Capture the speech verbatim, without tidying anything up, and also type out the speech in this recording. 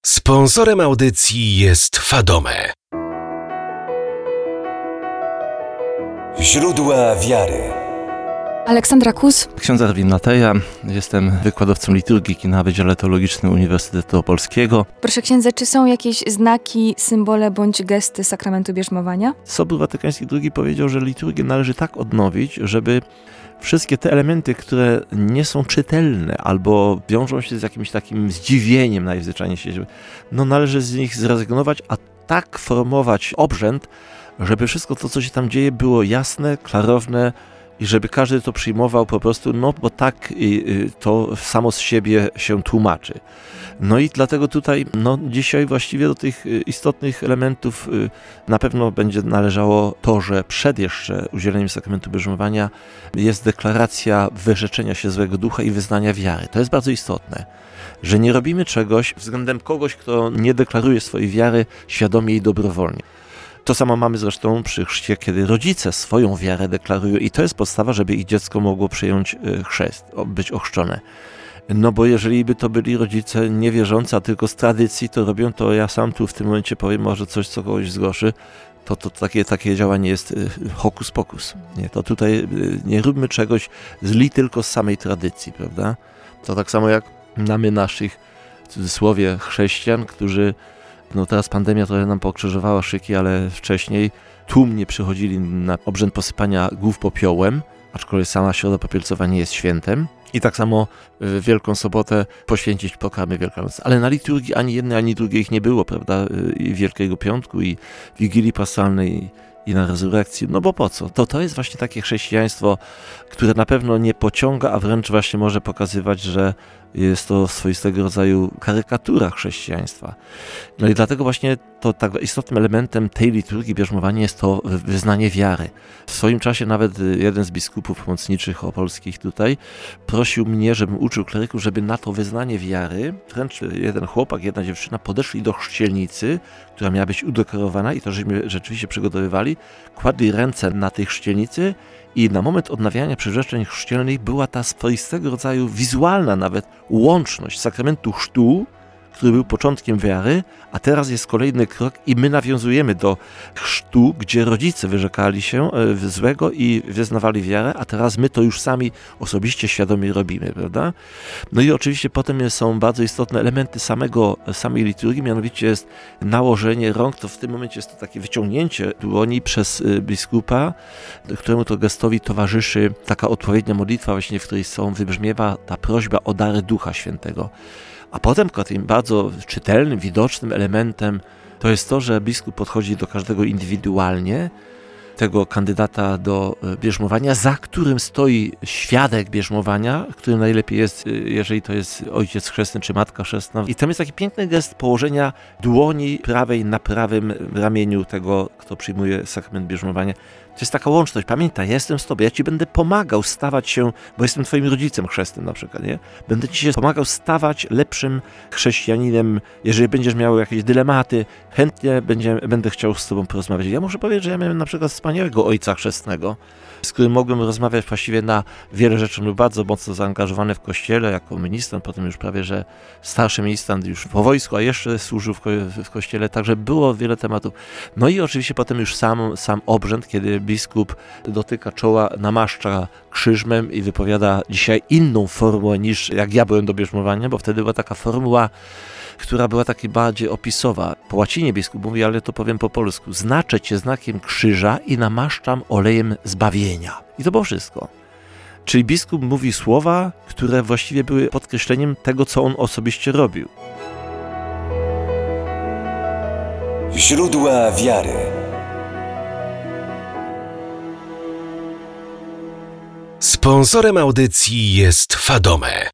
Sponsorem audycji jest Fadome. Źródła wiary. Aleksandra Kus. Ksiądz Erwin Nateja, jestem wykładowcą liturgiki na Wydziale Teologicznym Uniwersytetu Opolskiego. Proszę księdza, czy są jakieś znaki, symbole bądź gesty sakramentu bierzmowania? Sobór Watykański drugi powiedział, że liturgię należy tak odnowić, żeby wszystkie te elementy, które nie są czytelne albo wiążą się z jakimś takim zdziwieniem najzwyczajniej się, no należy z nich zrezygnować, a tak formować obrzęd, żeby wszystko to, co się tam dzieje, było jasne, klarowne, i żeby każdy to przyjmował po prostu, no bo tak to samo z siebie się tłumaczy. No i dlatego tutaj, no dzisiaj właściwie do tych istotnych elementów na pewno będzie należało to, że przed jeszcze udzieleniem sakramentu bierzmowania jest deklaracja wyrzeczenia się złego ducha i wyznania wiary. To jest bardzo istotne, że nie robimy czegoś względem kogoś, kto nie deklaruje swojej wiary świadomie i dobrowolnie. To samo mamy zresztą przy chrzcie, kiedy rodzice swoją wiarę deklarują i to jest podstawa, żeby ich dziecko mogło przyjąć chrzest, być ochrzczone. No bo jeżeli by to byli rodzice niewierzący, a tylko z tradycji to robią, to ja sam tu w tym momencie powiem może coś, co kogoś zgorszy, to, to takie, takie działanie jest hokus pokus. Nie, to tutaj nie róbmy czegoś zli tylko z samej tradycji, prawda? To tak samo jak mamy naszych, w cudzysłowie, chrześcijan, którzy no teraz pandemia trochę nam pokrzyżowała szyki, ale wcześniej tłumnie przychodzili na obrzęd posypania głów popiołem, aczkolwiek sama środa popielcowa nie jest świętem. I tak samo w Wielką Sobotę poświęcić pokarmy wielkanocne. Ale na liturgii ani jednej, ani drugiej ich nie było, prawda? I Wielkiego Piątku, i Wigilii Paschalnej, i na rezurekcji. No bo po co? To, to jest właśnie takie chrześcijaństwo, które na pewno nie pociąga, a wręcz właśnie może pokazywać, że jest to swoistego rodzaju karykatura chrześcijaństwa. No i dlatego właśnie to tak istotnym elementem tej liturgii bierzmowania jest to wyznanie wiary. W swoim czasie nawet jeden z biskupów pomocniczych opolskich tutaj prosił mnie, żebym uczył kleryków, żeby na to wyznanie wiary, wręcz jeden chłopak, jedna dziewczyna podeszli do chrzcielnicy, która miała być udekorowana i to żeśmy rzeczywiście przygotowywali, kładli ręce na tej chrzcielnicy i na moment odnawiania przyrzeczeń chrzcielnych była ta swoistego rodzaju wizualna nawet łączność sakramentu chrztu, który był początkiem wiary, a teraz jest kolejny krok i my nawiązujemy do chrztu, gdzie rodzice wyrzekali się złego i wyznawali wiarę, a teraz my to już sami osobiście świadomie robimy, prawda? No i oczywiście potem są bardzo istotne elementy samego, samej liturgii, mianowicie jest nałożenie rąk, to w tym momencie jest to takie wyciągnięcie dłoni przez biskupa, któremu to gestowi towarzyszy taka odpowiednia modlitwa właśnie, w której są, wybrzmiewa ta prośba o dary Ducha Świętego. A potem tym bardzo czytelnym, widocznym elementem to jest to, że biskup podchodzi do każdego indywidualnie, tego kandydata do bierzmowania, za którym stoi świadek bierzmowania, którym najlepiej jest, jeżeli to jest ojciec chrzestny czy matka chrzestna. I tam jest taki piękny gest położenia dłoni prawej na prawym ramieniu tego, kto przyjmuje sakrament bierzmowania. To jest taka łączność. Pamiętaj, ja jestem z tobą, ja ci będę pomagał stawać się, bo jestem twoim rodzicem chrzestnym na przykład, nie? Będę ci się pomagał stawać lepszym chrześcijaninem, jeżeli będziesz miał jakieś dylematy, chętnie będzie, będę chciał z tobą porozmawiać. Ja muszę powiedzieć, że ja miałem na przykład wspaniałego ojca chrzestnego, z którym mogłem rozmawiać właściwie na wiele rzeczy. Był bardzo mocno zaangażowany w kościele jako ministrant, potem już prawie, że starszy ministrant już po wojsku, a jeszcze służył w, ko- w kościele, także było wiele tematów. No i oczywiście potem już sam, sam obrzęd, kiedy biskup dotyka czoła, namaszcza krzyżmem i wypowiada dzisiaj inną formułę niż jak ja byłem do bierzmowania, bo wtedy była taka formuła, która była taka bardziej opisowa. Po łacinie biskup mówi, ale to powiem po polsku. Znaczę cię znakiem krzyża i namaszczam olejem zbawienia. I to było wszystko. Czyli biskup mówi słowa, które właściwie były podkreśleniem tego, co on osobiście robił. Źródła wiary. Sponsorem audycji jest Fadome.